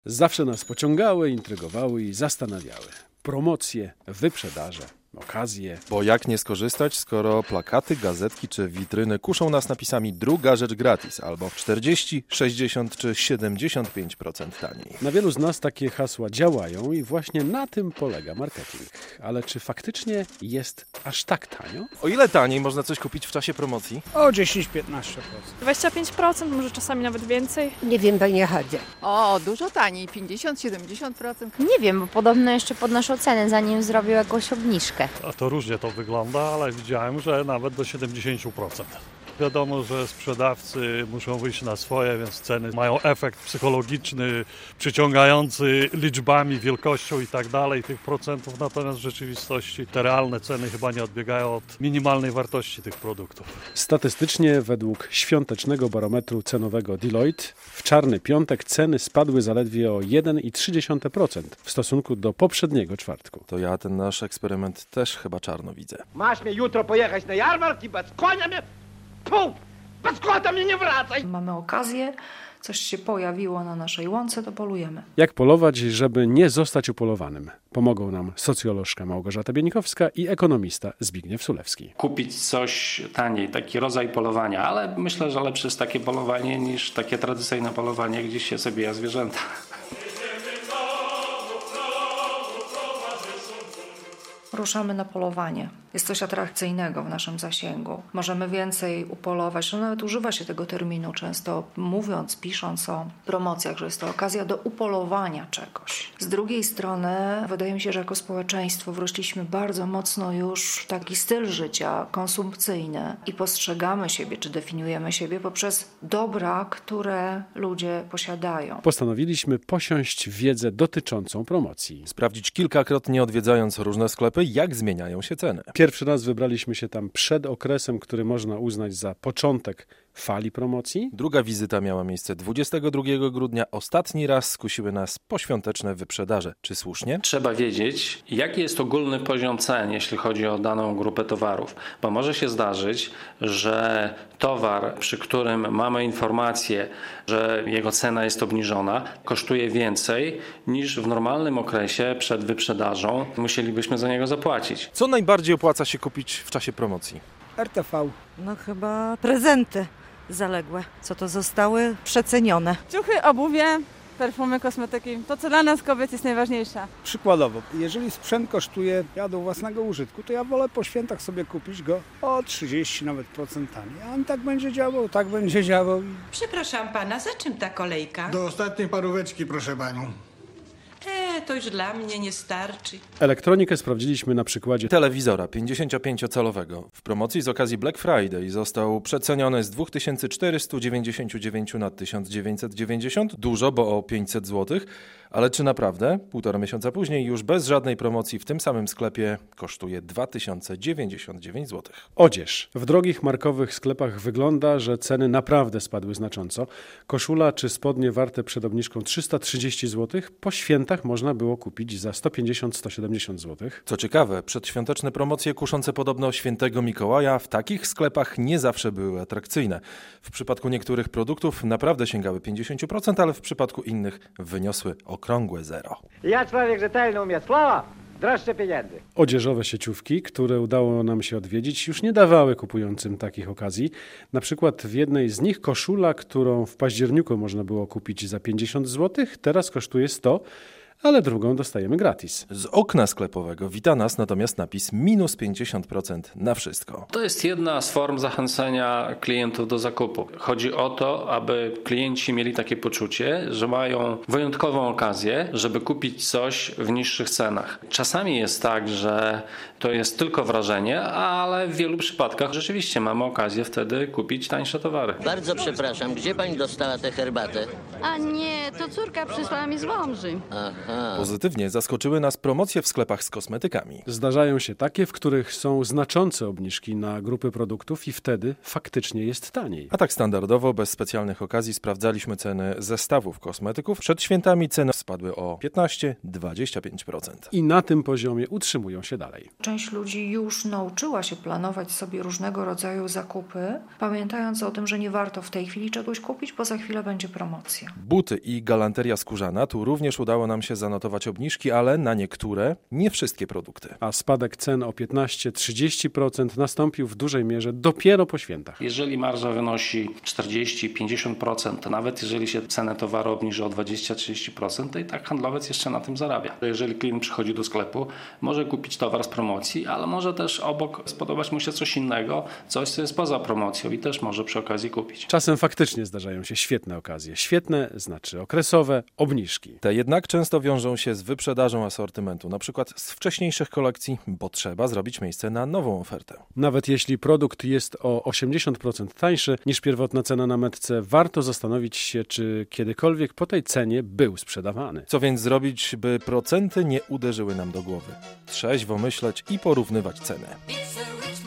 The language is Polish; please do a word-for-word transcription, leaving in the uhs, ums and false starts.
Zawsze nas pociągały, intrygowały i zastanawiały. Promocje, wyprzedaże, okazje. Bo jak nie skorzystać, skoro plakaty, gazetki czy witryny kuszą nas napisami druga rzecz gratis albo czterdzieści, sześćdziesiąt czy siedemdziesiąt pięć procent taniej. Na wielu z nas takie hasła działają i właśnie na tym polega marketing. Ale czy faktycznie jest aż tak tanio? O ile taniej można coś kupić w czasie promocji? O dziesięć do piętnastu procent. dwadzieścia pięć procent, może czasami nawet więcej. Nie wiem, bo nie chodzę. O, dużo taniej, pięćdziesiąt do siedemdziesięciu procent. Nie wiem, bo podobno jeszcze podnoszą cenę, zanim zrobił jakąś obniżkę. A to różnie to wygląda, ale widziałem, że nawet do siedemdziesiąt procent. Wiadomo, że sprzedawcy muszą wyjść na swoje, więc ceny mają efekt psychologiczny, przyciągający liczbami, wielkością i tak dalej tych procentów, natomiast w rzeczywistości te realne ceny chyba nie odbiegają od minimalnej wartości tych produktów. Statystycznie według świątecznego barometru cenowego Deloitte w czarny piątek ceny spadły zaledwie o jeden przecinek trzy procent w stosunku do poprzedniego czwartku. To ja ten nasz eksperyment też chyba czarno widzę. Masz mnie jutro pojechać na jarmark i bez konia mnie... Pum! Bez kota mnie nie wracaj! Mamy okazję, coś się pojawiło na naszej łące, to polujemy. Jak polować, żeby nie zostać upolowanym? Pomogą nam socjolożka Małgorzata Bienikowska i ekonomista Zbigniew Sulewski. Kupić coś taniej, taki rodzaj polowania, ale myślę, że lepsze jest takie polowanie niż takie tradycyjne polowanie, gdzie się zabija zwierzęta. Ruszamy na polowanie. Jest coś atrakcyjnego w naszym zasięgu. Możemy więcej upolować. No nawet używa się tego terminu często, mówiąc, pisząc o promocjach, że jest to okazja do upolowania czegoś. Z drugiej strony wydaje mi się, że jako społeczeństwo wróciliśmy bardzo mocno już w taki styl życia konsumpcyjny i postrzegamy siebie, czy definiujemy siebie poprzez dobra, które ludzie posiadają. Postanowiliśmy posiąść wiedzę dotyczącą promocji. Sprawdzić kilkakrotnie odwiedzając różne sklepy, jak zmieniają się ceny. Pierwszy raz wybraliśmy się tam przed okresem, który można uznać za początek fali promocji. Druga wizyta miała miejsce dwudziestego drugiego grudnia. Ostatni raz skusiły nas poświąteczne wyprzedaże. Czy słusznie? Trzeba wiedzieć, jaki jest ogólny poziom cen, jeśli chodzi o daną grupę towarów. Bo może się zdarzyć, że towar, przy którym mamy informację, że jego cena jest obniżona, kosztuje więcej niż w normalnym okresie przed wyprzedażą. Musielibyśmy za niego zapłacić. Co najbardziej opłaca się kupić w czasie promocji? R T V. No chyba prezenty zaległe, co to zostały przecenione. Ciuchy, obuwie, perfumy, kosmetyki. To, co dla nas kobiet jest najważniejsze. Przykładowo, jeżeli sprzęt kosztuje ja do własnego użytku, to ja wolę po świętach sobie kupić go o trzydzieści nawet procent taniej. A on tak będzie działał, tak będzie działał. Przepraszam pana, za czym ta kolejka? Do ostatniej paróweczki, proszę panią. E, to już dla mnie nie starczy. Elektronikę sprawdziliśmy na przykładzie telewizora pięćdziesięciopięciocalowego. W promocji z okazji Black Friday został przeceniony z dwa tysiące czterysta dziewięćdziesiąt dziewięć na tysiąc dziewięćset dziewięćdziesiąt. Dużo, bo o pięćset złotych. Ale czy naprawdę? Półtora miesiąca później już bez żadnej promocji w tym samym sklepie kosztuje dwa tysiące dziewięćdziesiąt dziewięć złotych. Odzież. W drogich markowych sklepach wygląda, że ceny naprawdę spadły znacząco. Koszula czy spodnie warte przed obniżką trzysta trzydzieści złotych po świętach można było kupić za sto pięćdziesiąt do stu siedemdziesięciu złotych. Co ciekawe, przedświąteczne promocje kuszące podobno świętego Mikołaja w takich sklepach nie zawsze były atrakcyjne. W przypadku niektórych produktów naprawdę sięgały pięćdziesiąt procent, ale w przypadku innych wyniosły okrągłe zero. Ja człowiek rzetelny umie słowa, droższe pieniędzy. Odzieżowe sieciówki, które udało nam się odwiedzić, już nie dawały kupującym takich okazji. Na przykład w jednej z nich koszula, którą w październiku można było kupić za pięćdziesiąt złotych, teraz kosztuje sto, ale drugą dostajemy gratis. Z okna sklepowego wita nas natomiast napis minus pięćdziesiąt procent na wszystko. To jest jedna z form zachęcenia klientów do zakupu. Chodzi o to, aby klienci mieli takie poczucie, że mają wyjątkową okazję, żeby kupić coś w niższych cenach. Czasami jest tak, że to jest tylko wrażenie, ale w wielu przypadkach rzeczywiście mamy okazję wtedy kupić tańsze towary. Bardzo przepraszam, gdzie pani dostała tę herbatę? A nie, to córka przysłała mi z Łomży. Aha. Pozytywnie zaskoczyły nas promocje w sklepach z kosmetykami. Zdarzają się takie, w których są znaczące obniżki na grupy produktów i wtedy faktycznie jest taniej. A tak standardowo, bez specjalnych okazji, sprawdzaliśmy ceny zestawów kosmetyków. Przed świętami ceny spadły o piętnaście do dwudziestu pięciu procent. I na tym poziomie utrzymują się dalej. Część ludzi już nauczyła się planować sobie różnego rodzaju zakupy, pamiętając o tym, że nie warto w tej chwili czegoś kupić, bo za chwilę będzie promocja. Buty i galanteria skórzana. Tu również udało nam się zanotować obniżki, ale na niektóre, nie wszystkie produkty. A spadek cen o piętnaście do trzydziestu procent nastąpił w dużej mierze dopiero po świętach. Jeżeli marża wynosi czterdzieści do pięćdziesięciu procent, nawet jeżeli się cena towaru obniży o dwadzieścia do trzydziestu procent, to i tak handlowiec jeszcze na tym zarabia. Jeżeli klient przychodzi do sklepu, może kupić towar z promocji, ale może też obok spodobać mu się coś innego, coś co jest poza promocją i też może przy okazji kupić. Czasem faktycznie zdarzają się świetne okazje. Świetne znaczy okresowe, obniżki. Te jednak często wiążą się z wyprzedażą asortymentu, na przykład z wcześniejszych kolekcji, bo trzeba zrobić miejsce na nową ofertę. Nawet jeśli produkt jest o osiemdziesiąt procent tańszy niż pierwotna cena na metce, warto zastanowić się, czy kiedykolwiek po tej cenie był sprzedawany. Co więc zrobić, by procenty nie uderzyły nam do głowy? Trzeźwo myśleć i porównywać ceny.